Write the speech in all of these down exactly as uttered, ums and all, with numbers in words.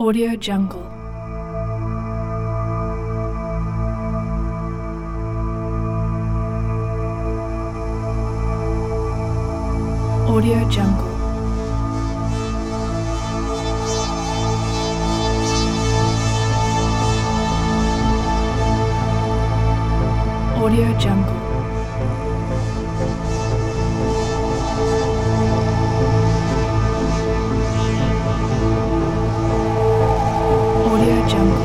Audio Jungle. Audio Jungle. Audio Jungle. Audio Jungle.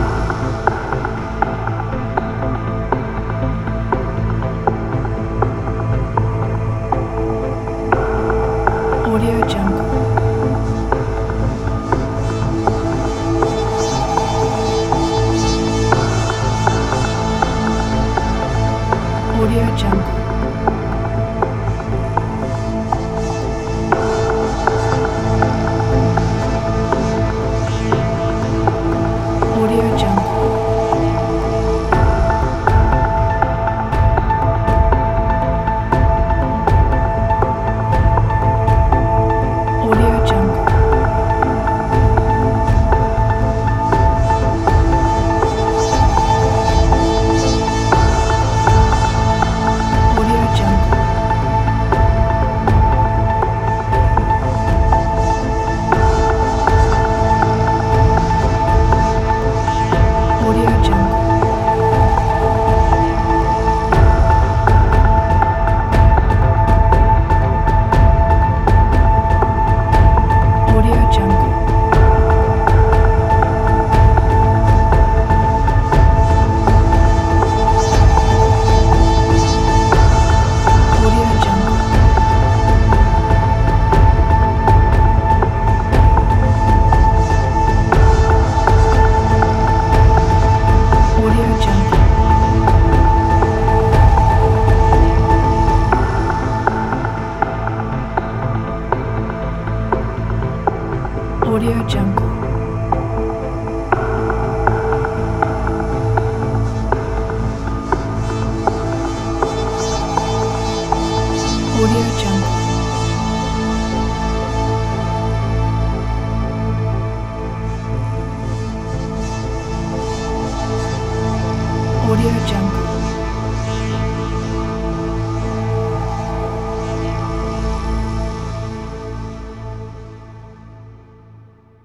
Audio Jungle. Audio Jungle. Audio Jungle. Audio Jungle. Audio Jungle. Audio Jungle. Audio Jungle. Audio Jungle. Audio Jungle. Audio Jungle. Audio Jungle. Audio Jungle.